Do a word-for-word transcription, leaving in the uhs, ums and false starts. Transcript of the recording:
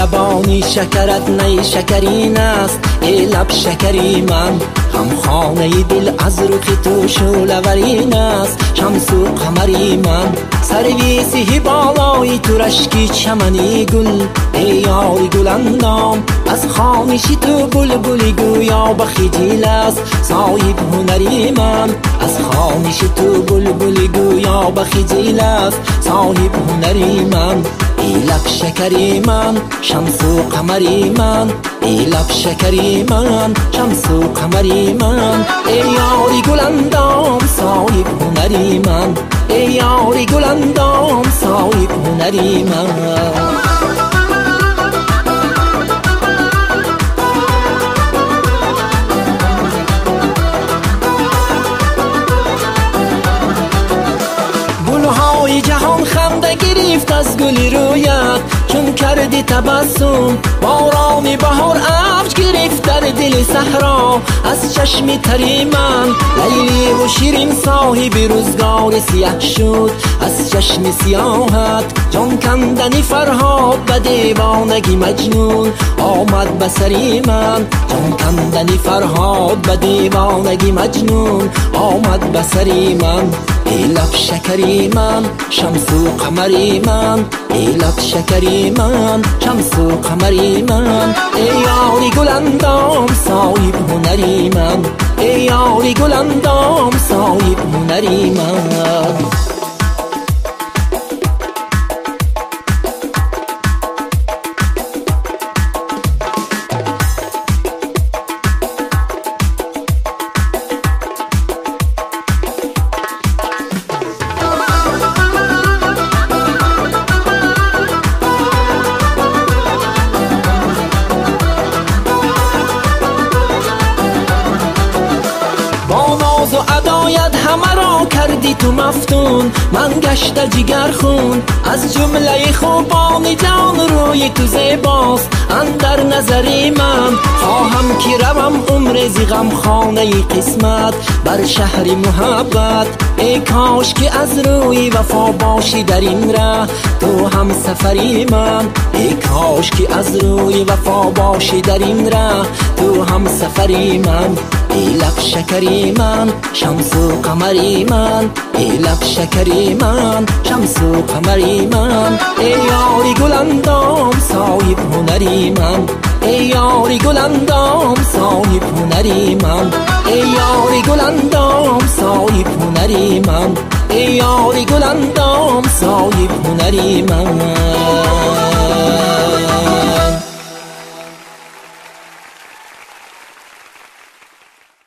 لبانی شکرت نی شکرین است، ای لب شکری من. هم خانه دل از رخ تو شولورین است، شمس و قمری من. سرویسی بالای تو رشکی چمنی گل، ای یاری گل اندام. از خانش تو بلبلی گویا بخجیل است، صاحب هنری من. از خانش تو بلبلی گویا بخجیل است، صاحب هنری من. ای لب شکری من، شمس و قمری من. ای لب شکری من، شمس و قمری من. ای یاری گل اندام، صاحب هنری من. ای یاری گل اندام، صاحب هنری من. گلهای جهان خنده گرفت از گل رویت، چون کردی تبسم. باران بهار افج گرفت در دل صحرا، از چشم تری من. لیلی و شیرین صاحب روزگار سیاه شد، از چشم سیاهت. جان کندنی فرهاد به دیوانگی مجنون آمد به سری من. جان کندنی فرهاد به دیوانگی مجنون آمد به سری من. ای لب شکری من، شمس و قمری من. ای لب شکری من، شمس و قمری من. ای یاری گل اندام، صاحب هنری من. ای یاری گل اندام، صاحب هنری من. و ادایت همه را کردی تو مفتون، من گشته جگر خون. از جمله خوبان جان روی تو زیباست اندر نظری من. خواهم که روم عمر زی غم خانه قسمت بر شهر محبت. ای کاش که از روی وفا باشی در این ره تو هم سفری من. ای کاش که از روی وفا باشی در این ره تو هم سفری من. ای لب شکری من، شمس و قمری من. ای لب شکری من، شمس و قمری من. ای یاری گل اندام، صاحب هنری من. ای یاری گل اندام، صاحب هنری من. ای یاری گل اندام، صاحب هنری من. ای یاری گل اندام، صاحب هنری من.